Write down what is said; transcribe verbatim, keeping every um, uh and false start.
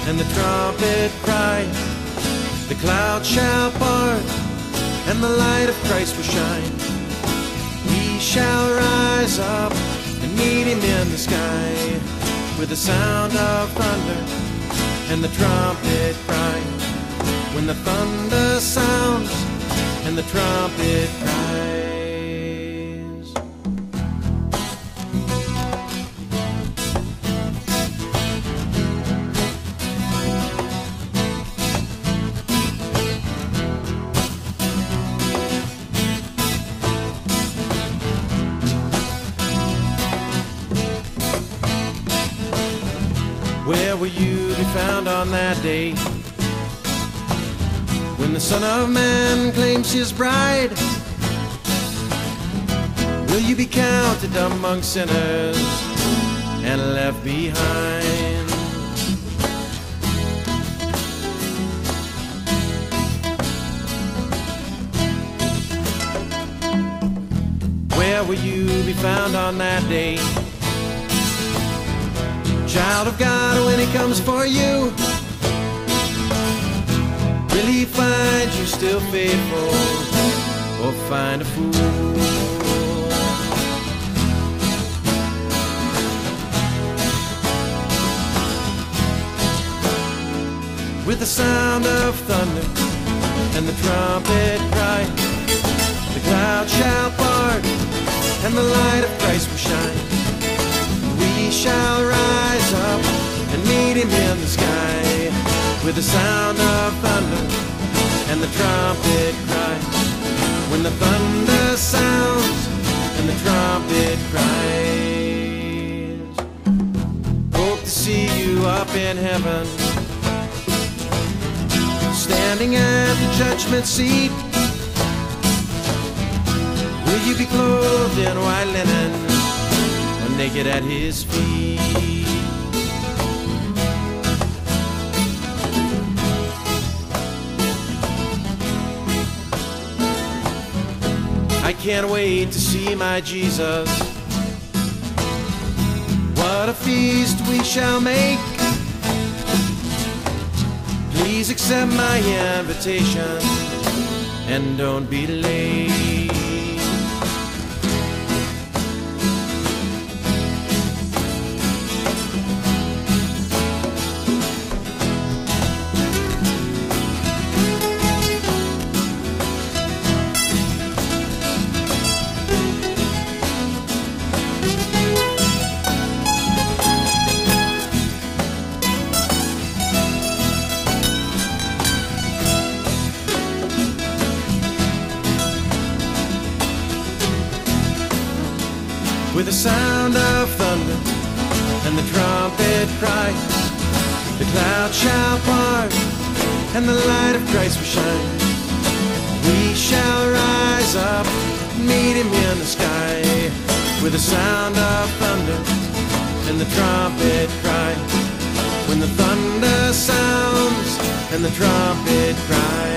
and the trumpet cry. The clouds shall part, and the light of Christ will shine. We shall rise up and meet him in the sky, with the sound of thunder and the trumpet cry. When the thunder sounds and the trumpet cries. Where will you be found on that day, when the Son of Man claims his bride? Will you be counted among sinners and left behind? Where will you be found on that day, child of God, when he comes for you? Will he find you still faithful, or find a fool? With the sound of thunder and the trumpet cry, the clouds shall part, and the light of Christ will shine. We shall rise up and meet him in the sky, with the sound of thunder and the trumpet cry. When the thunder sounds and the trumpet cries. Hope to see you up in heaven, standing at the judgment seat. Will you be clothed in white linen, or naked at his feet? I can't wait to see my Jesus. What a feast we shall make. Please accept my invitation and don't be late. With the sound of thunder and the trumpet cries, the clouds shall part, and the light of Christ will shine. We shall rise up, meet him in the sky, with the sound of thunder and the trumpet cry. When the thunder sounds and the trumpet cries.